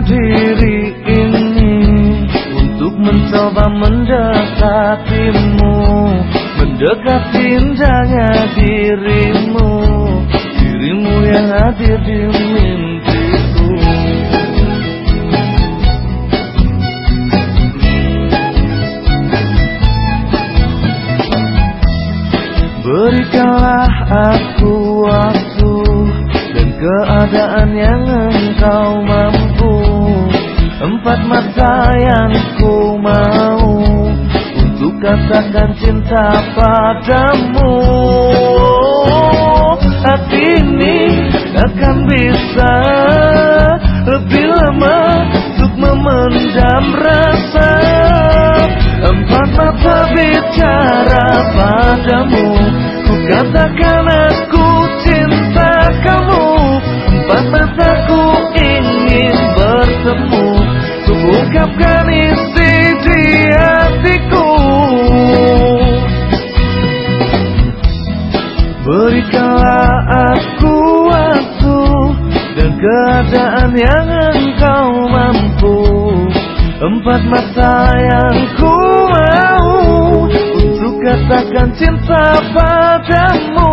diri ini untuk mencoba mendekatimu, mendekati indahnya dirimu, dirimu yang hadir di mimpiku. Berikanlah aku waktu dan keadaan yang engkau mampu, empat mata yang ku mau untuk katakan cinta padamu. Hati ini akan bisa lebih lama untuk memendam rasa, empat mata bicara padamu, ku katakan aku cinta kamu. Empat mataku ingin bertemu, ku ungkapkan isi di hatiku. Berikanlah aku waktu dan keadaan yang engkau mampu, empat mata yang ku mau untuk katakan cinta padamu.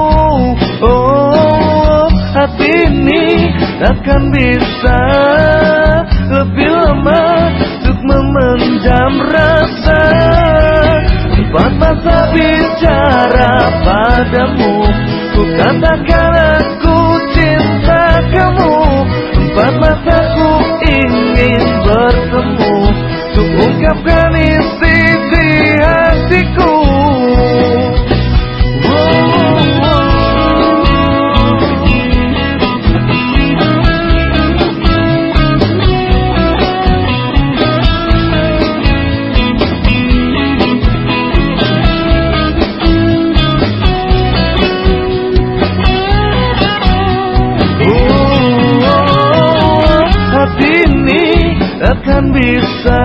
Oh, hati ini akan bisa lebih lama untuk memendam rasa, empat mata bicara padamu, ku katakan aku cinta kamu. Empat mataku ingin bertemu, ku ungkapkan isi di hatiku. Hati ini akan bisa